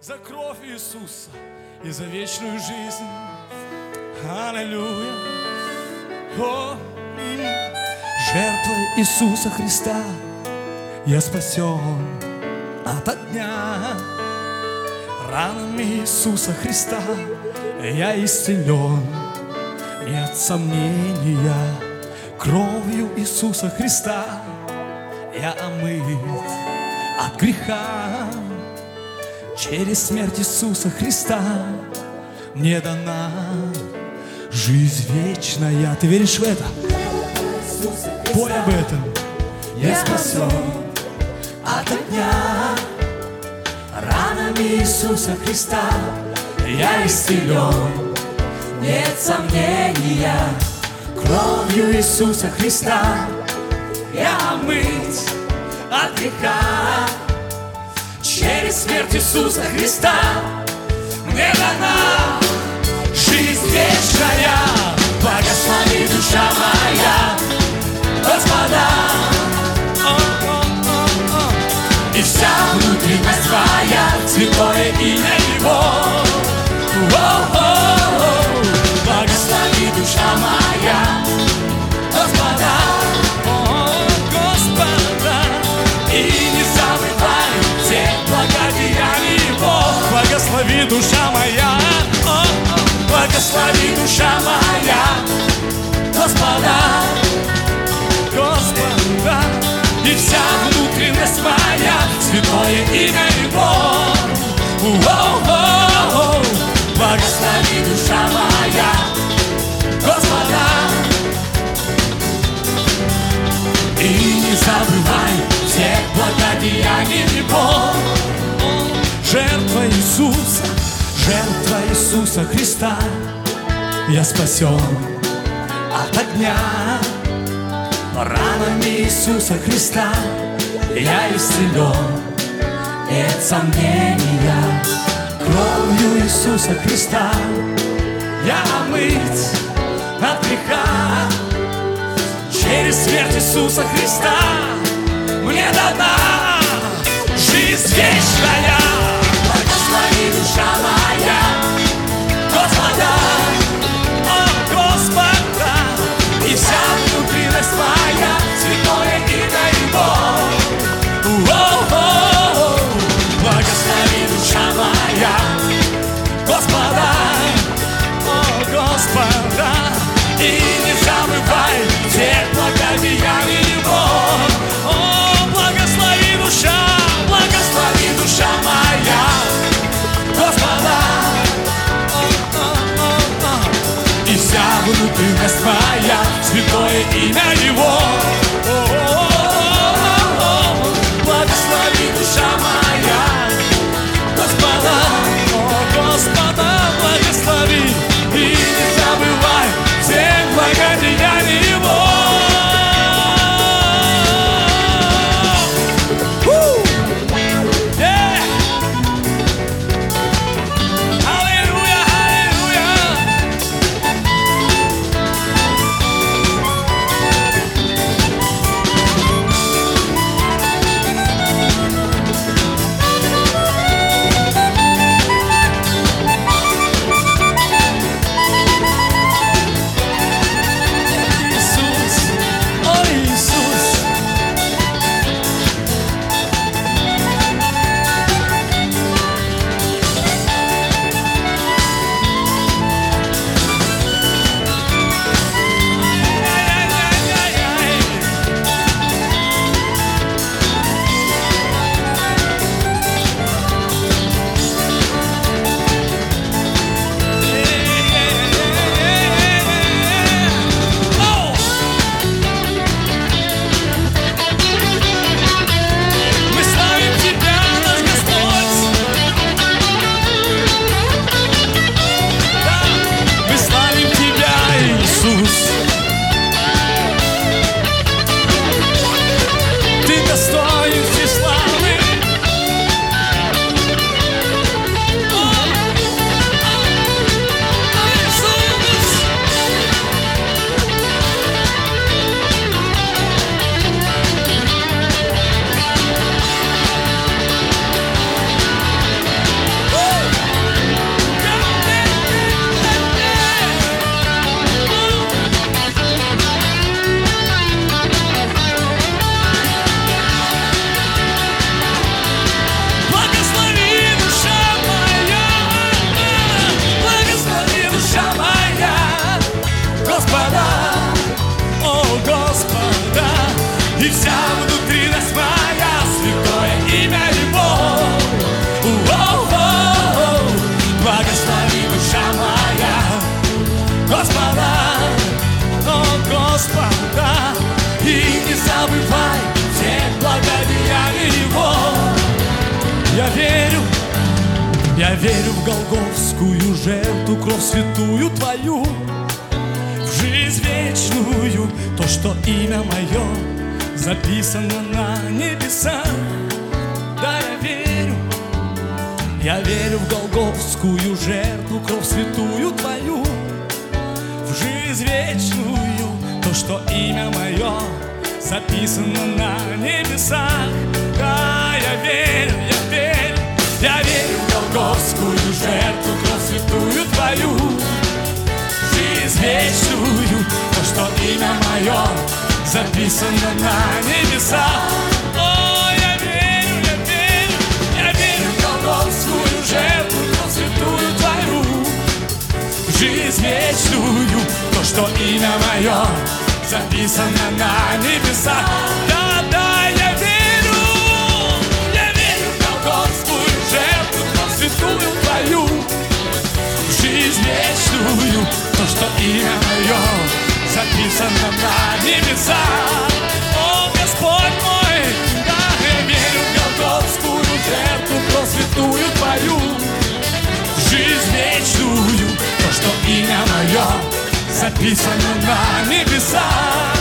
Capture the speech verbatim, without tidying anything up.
за кровь Иисуса и за вечную жизнь. Аллилуйя. О, жертвой Иисуса Христа я спасен от огня. Ранами Иисуса Христа я исцелен. Нет сомнения, кровью Иисуса Христа я омыт от греха. Через смерть Иисуса Христа мне дана жизнь вечная. Ты веришь в это? Пой об этом. Я спасен от огня. Ранами Иисуса Христа я исцелен. Нет сомнения, кровью Иисуса Христа я омыт от греха. Через смерть Иисуса Христа мне дана жизнь вечная. Благослови душа моя Господа, и вся внутренность твоя святое имя Его. О-о-о-о. Благослови душа моя Господа, о, Господа, и не забывай все благодеяния Его. Благослови душа моя, о, о, благослови душа моя Господа, Господа, и вся внутренность моя святое имя Его. О-о-о-о. Благослови душа моя Господа, и не забывай все благодеяния Его. Жертва Иисуса, жертва Иисуса Христа, я спасен от огня. Ранами Иисуса Христа я исцелен. Нет сомнения, кровью Иисуса Христа я омыт от греха. Через смерть Иисуса Христа мне дана жизнь вечная. Благослови душа моя Господа, о, Господа, и вся внутренность моя святое имя Его. О-о-о. Благослови душа моя Господа, о, Господа, и не забывай все благодеяния Его. О, благослови душа, благослови душа верю, я верю в голгофскую жертву, кровь святую твою, в жизнь вечную, то, что имя мое записано на небесах. Да, я верю, я верю в голгофскую жертву, кровь святую твою, в жизнь вечную, то, что имя мое записано на небесах. Да, я верю, я верю, я верю в голгофскую жертву, кровь святую твою, в жизнь вечную, то, что имя мое записано на небесах. О, я верю, я верю, я верю в голгофскую жертву, кровь святую твою, в жизнь вечную, то, что имя мое записано на небесах. Да, да, я верю, я верю в голгофскую жертву, кровь святую твою, в жизнь вечную, то, что имя мое записано на небесах. О, Господь мой, да, я верю в голгофскую жертву, кровь святую твою, в жизнь вечную, то, что имя мое записано на небесах.